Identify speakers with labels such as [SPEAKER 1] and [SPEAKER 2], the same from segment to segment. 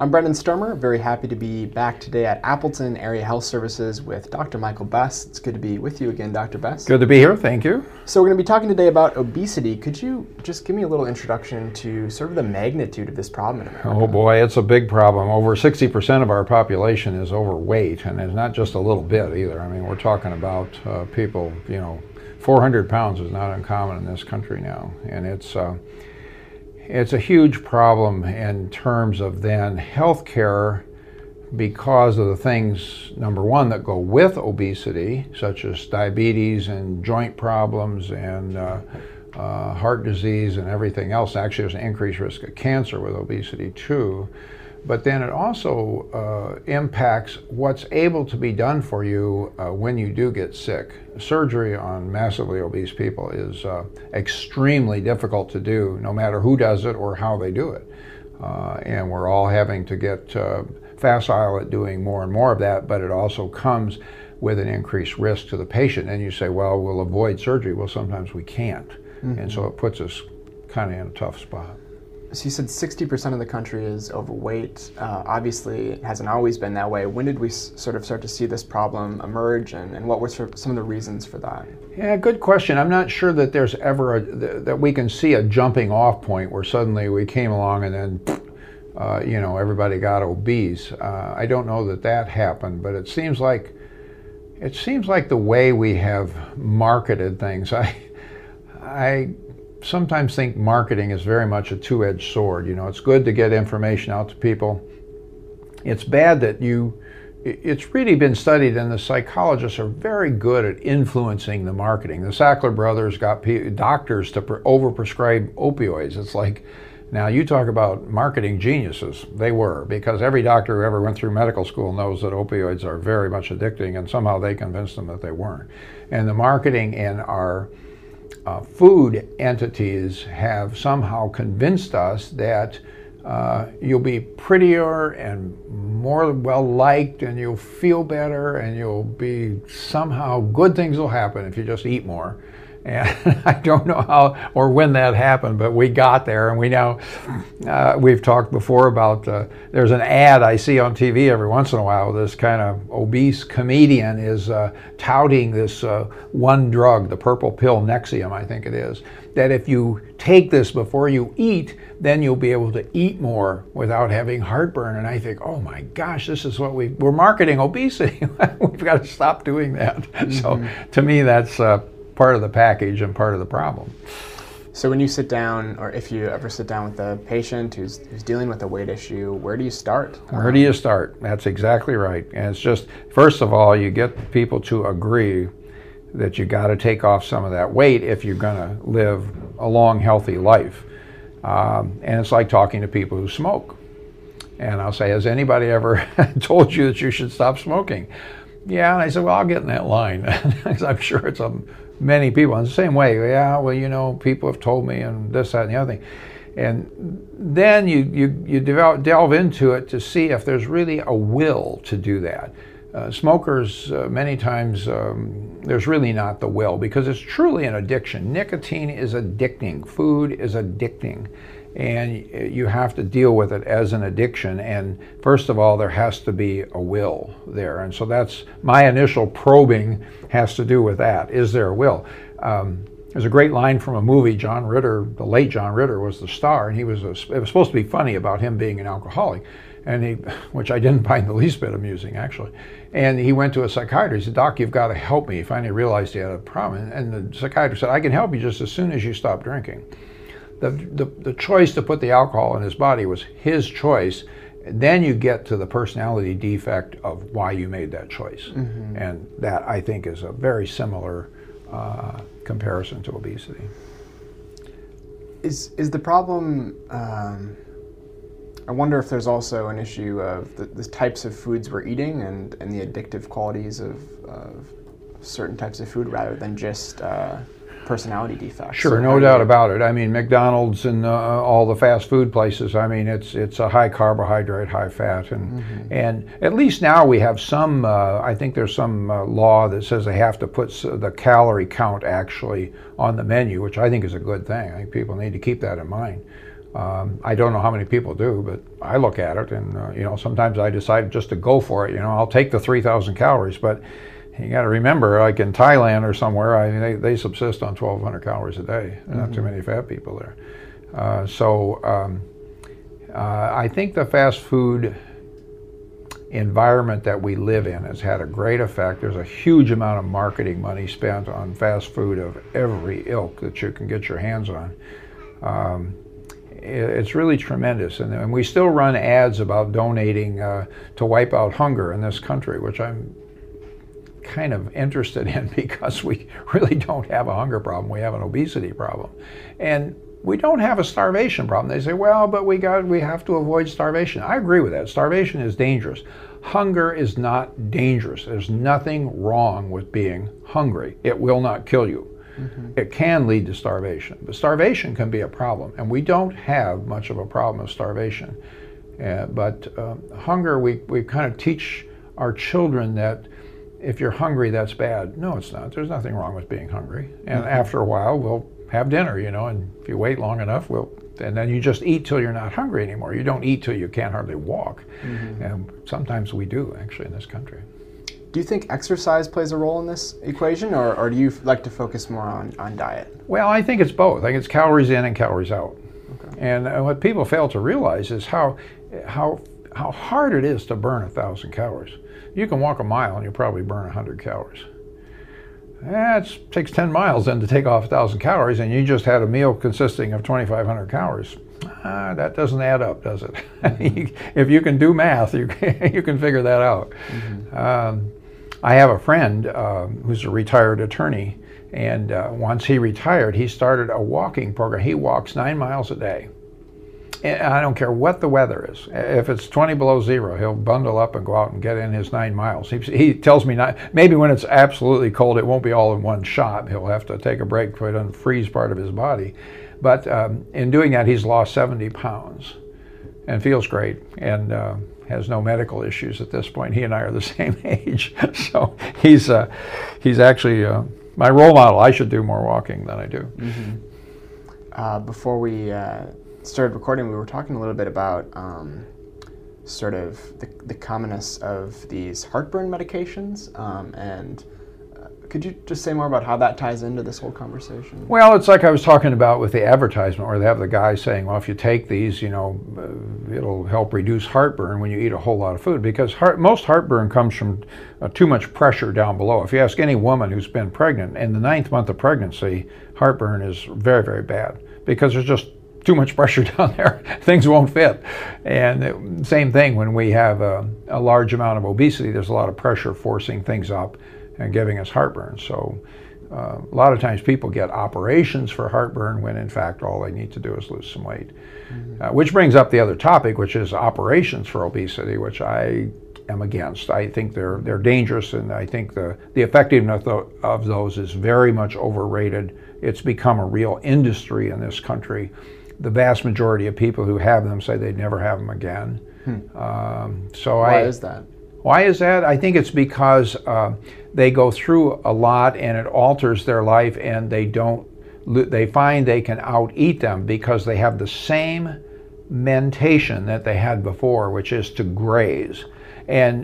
[SPEAKER 1] I'm Brendan Sturmer, very happy to be back today at Appleton Area Health Services with Dr. Michael Bess. It's good to be with you again, Dr. Bess.
[SPEAKER 2] Good to be here, thank you.
[SPEAKER 1] So we're going to be talking today about obesity. Could you just give me a little introduction to sort of the magnitude of this problem in America?
[SPEAKER 2] Oh boy, it's a big problem. Over 60% of our population is overweight, and it's not just a little bit either. I mean, we're talking about people, 400 pounds is not uncommon in this country now, and it's a huge problem in terms of then healthcare because of the things, number one, that go with obesity, such as diabetes and joint problems and heart disease and everything else. Actually, there's an increased risk of cancer with obesity too. But then it also impacts what's able to be done for you when you do get sick. Surgery on massively obese people is extremely difficult to do, no matter who does it or how they do it. And we're all having to get facile at doing more and more of that, but it also comes with an increased risk to the patient. And you say, well, we'll avoid surgery. Well, sometimes we can't. Mm-hmm. And so it puts us kind of in a tough spot.
[SPEAKER 1] So you said 60% of the country is overweight. Obviously, it hasn't always been that way. When did we sort of start to see this problem emerge, and what were some of the reasons for that?
[SPEAKER 2] Yeah, good question. I'm not sure that there's ever that we can see a jumping off point where suddenly we came along and then, everybody got obese. I don't know that happened, but it seems like the way we have marketed things. I sometimes think marketing is very much a two-edged sword. It's good to get information out to people. It's bad that it's really been studied, and the psychologists are very good at influencing the marketing. The Sackler brothers got doctors to overprescribe opioids. It's like, now you talk about marketing geniuses. They were, because every doctor who ever went through medical school knows that opioids are very much addicting, and somehow they convinced them that they weren't. And the marketing in our food entities have somehow convinced us that you'll be prettier and more well-liked, and you'll feel better, and you'll be somehow good things will happen if you just eat more. And I don't know how or when that happened, but we got there, and we now, we've talked before about, there's an ad I see on TV every once in a while. This kind of obese comedian is touting this one drug, the purple pill, Nexium, I think it is, that if you take this before you eat, then you'll be able to eat more without having heartburn. And I think, oh my gosh, this is what we're marketing obesity. We've got to stop doing that. Mm-hmm. So to me, that's part of the package and part of the problem.
[SPEAKER 1] So when you sit down, or if you ever sit down with a patient who's dealing with a weight issue, where do you start?
[SPEAKER 2] Where do you start? That's exactly right. And it's just, first of all, you get people to agree that you got to take off some of that weight if you're going to live a long, healthy life. And it's like talking to people who smoke. And I'll say, has anybody ever told you that you should stop smoking? Yeah, and I said, well, I'll get in that line. I'm sure it's many people. In the same way, yeah, well, people have told me, and this, that, and the other thing. And then you delve into it to see if there's really a will to do that. Smokers, many times, there's really not the will, because it's truly an addiction. Nicotine is addicting. Food is addicting. And you have to deal with it as an addiction. And first of all, there has to be a will there. And so that's my initial probing, has to do with that. Is there a will? There's a great line from a movie. John Ritter, the late John Ritter, was the star, and it was supposed to be funny about him being an alcoholic, and which I didn't find the least bit amusing, actually. And he went to a psychiatrist. He said, "Doc, you've got to help me." He finally realized he had a problem, and the psychiatrist said, "I can help you just as soon as you stop drinking." The choice to put the alcohol in his body was his choice. Then you get to the personality defect of why you made that choice. Mm-hmm. And that, I think, is a very similar comparison to obesity.
[SPEAKER 1] Is the problem, I wonder if there's also an issue of the types of foods we're eating and the addictive qualities of certain types of food rather than just personality defects.
[SPEAKER 2] Sure, no doubt about it. I mean, McDonald's and all the fast food places, I mean, it's a high carbohydrate, high fat, and at least now we have some, I think there's some law that says they have to put the calorie count actually on the menu, which I think is a good thing. I think people need to keep that in mind. I don't know how many people do, but I look at it and, sometimes I decide just to go for it. I'll take the 3,000 calories, but you got to remember, like in Thailand or somewhere, they subsist on 1,200 calories a day. Not too many fat people there. I think the fast food environment that we live in has had a great effect. There's a huge amount of marketing money spent on fast food of every ilk that you can get your hands on. It's really tremendous, and we still run ads about donating to wipe out hunger in this country, which I'm kind of interested in because we really don't have a hunger problem. We have an obesity problem, and we don't have a starvation problem. They say, well, but we have to avoid starvation. I agree with that. Starvation is dangerous. Hunger is not dangerous. There's nothing wrong with being hungry. It will not kill you. It can lead to starvation, but starvation can be a problem, and we don't have much of a problem of starvation. But hunger, we kind of teach our children that if you're hungry, that's bad. No, it's not. There's nothing wrong with being hungry. And after a while, we'll have dinner, and if you wait long enough, and then you just eat till you're not hungry anymore. You don't eat till you can't hardly walk. And sometimes we do, actually, in this country.
[SPEAKER 1] Do you think exercise plays a role in this equation, or do you like to focus more on diet?
[SPEAKER 2] Well, I think it's both. I think it's calories in and calories out. Okay. And what people fail to realize is how hard it is to burn 1,000 calories. You can walk a mile and you probably burn 100 calories. It takes 10 miles then to take off 1,000 calories, and you just had a meal consisting of 2,500 calories. That doesn't add up, does it? If you can do math, you can figure that out. I have a friend who's a retired attorney, and once he retired, he started a walking program. He walks 9 miles a day. And I don't care what the weather is. If it's 20 below zero, he'll bundle up and go out and get in his 9 miles. He tells me maybe when it's absolutely cold, it won't be all in one shot. He'll have to take a break so he doesn't freeze part of his body. But in doing that, he's lost 70 pounds and feels great, and has no medical issues at this point. He and I are the same age. So he's actually my role model. I should do more walking than I do.
[SPEAKER 1] Before we started recording, we were talking a little bit about sort of the commonness of these heartburn medications, and could you just say more about how that ties into this whole conversation?
[SPEAKER 2] Well, it's like I was talking about with the advertisement, where they have the guy saying, well, if you take these, it'll help reduce heartburn when you eat a whole lot of food, because most heartburn comes from too much pressure down below. If you ask any woman who's been pregnant, in the 9th month of pregnancy, heartburn is very, very bad, because there's just too much pressure down there. Things won't fit. And same thing when we have a large amount of obesity, there's a lot of pressure forcing things up and giving us heartburn. So a lot of times people get operations for heartburn when in fact all they need to do is lose some weight. Which brings up the other topic, which is operations for obesity, which I am against. I think they're dangerous, and I think the effectiveness of those is very much overrated. It's become a real industry in this country. The vast majority of people who have them say they'd never have them again.
[SPEAKER 1] Why is that?
[SPEAKER 2] Why is that? I think it's because they go through a lot and it alters their life, and they find they can out-eat them because they have the same mentation that they had before, which is to graze. And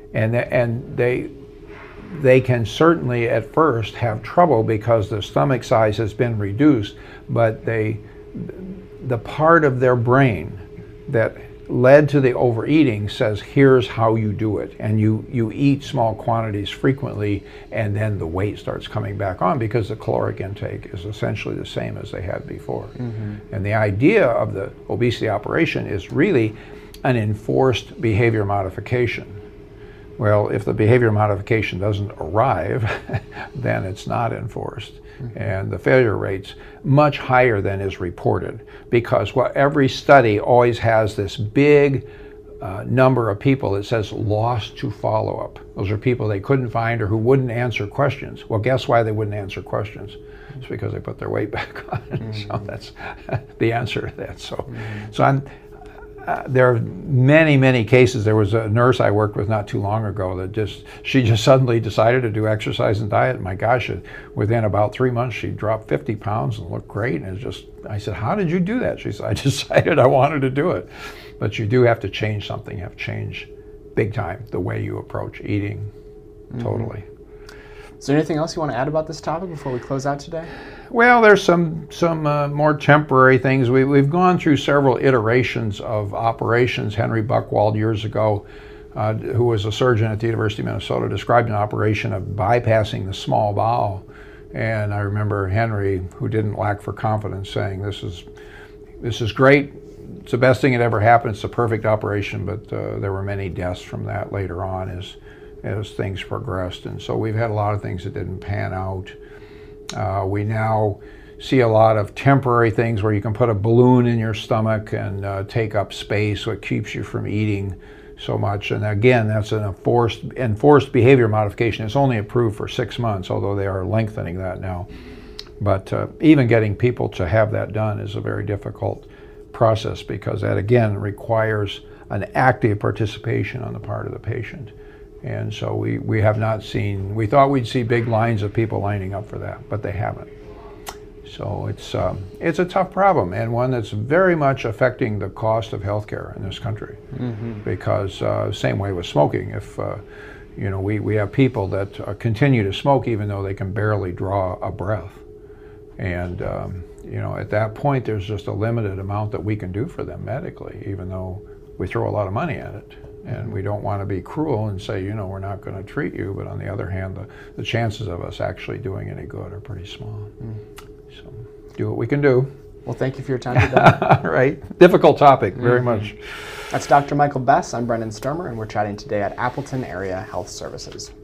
[SPEAKER 2] they can certainly at first have trouble because the stomach size has been reduced, but the part of their brain that led to the overeating says, here's how you do it. And you eat small quantities frequently, and then the weight starts coming back on because the caloric intake is essentially the same as they had before. And the idea of the obesity operation is really an enforced behavior modification. Well, if the behavior modification doesn't arrive, then it's not enforced. And the failure rate's much higher than is reported, because every study always has this big number of people that says lost to follow-up. Those are people they couldn't find or who wouldn't answer questions. Well, guess why they wouldn't answer questions? It's because they put their weight back on. So that's the answer to that. So there are many, many cases. There was a nurse I worked with not too long ago that she just suddenly decided to do exercise and diet. My gosh, within about 3 months, she dropped 50 pounds and looked great. And I said, how did you do that? She said, I decided I wanted to do it. But you do have to change something. You have to change big time the way you approach eating, totally.
[SPEAKER 1] Is there anything else you want to add about this topic before we close out today?
[SPEAKER 2] Well, there's some more temporary things. We've gone through several iterations of operations. Henry Buchwald years ago, who was a surgeon at the University of Minnesota, described an operation of bypassing the small bowel. And I remember Henry, who didn't lack for confidence, saying, this is great. It's the best thing that ever happened. It's a perfect operation, but there were many deaths from that later on as things progressed. And so we've had a lot of things that didn't pan out. We now see a lot of temporary things where you can put a balloon in your stomach and take up space, so it keeps you from eating so much. And again, that's an enforced behavior modification. It's only approved for 6 months, although they are lengthening that now. But even getting people to have that done is a very difficult process, because that again requires an active participation on the part of the patient. And so we have not seen, we thought we'd see big lines of people lining up for that, but they haven't. So it's a tough problem, and one that's very much affecting the cost of healthcare in this country. Because same way with smoking, if we have people that continue to smoke even though they can barely draw a breath. And at that point there's just a limited amount that we can do for them medically, even though we throw a lot of money at it. And we don't want to be cruel and say, we're not going to treat you, but on the other hand, the chances of us actually doing any good are pretty small. So do what we can do.
[SPEAKER 1] Well, thank you for your time today.
[SPEAKER 2] Right. Difficult topic, very much.
[SPEAKER 1] That's Dr. Michael Bess. I'm Brendan Sturmer, and we're chatting today at Appleton Area Health Services.